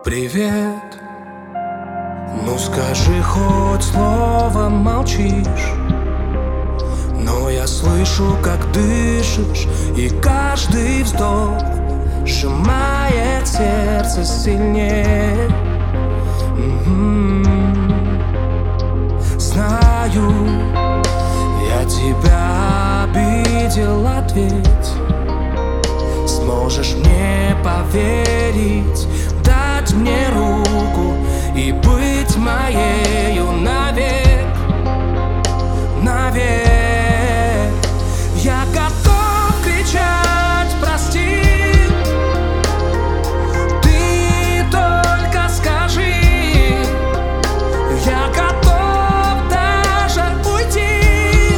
Привет, ну скажи хоть слово, молчишь. Но я слышу, как дышишь, и каждый вздох сжимает сердце сильнее. Знаю, я тебя обидел, ответь. Сможешь мне поверить, дать мне руку и быть моею навек, навек. Я готов кричать «прости», ты только скажи. Я готов даже уйти,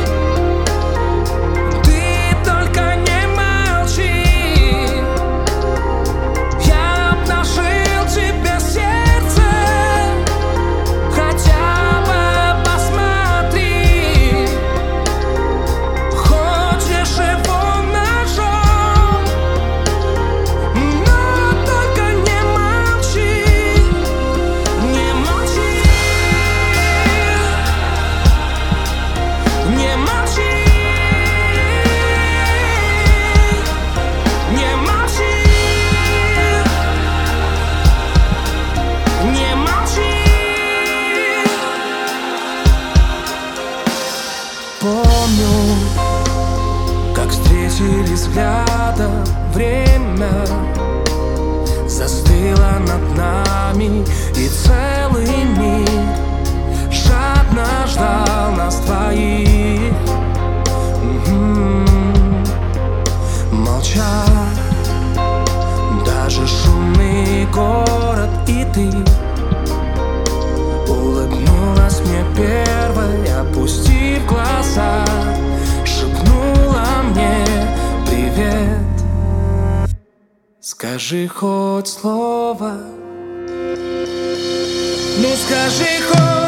ты только не молчи. Я обнажил тебе сердце, хотя бы посмотри. Хочешь его ножом, но только не молчи, не молчи, не молчи, не молчи, не молчи. Помню, как встретились взглядом, время застыло над нами, и целый мир жадно ждал нас двоих. Молчал даже шумный город, и ты улыбнулась мне первой, опустив глаза, шепнула мне привет. Скажи хоть слово, ну скажи хоть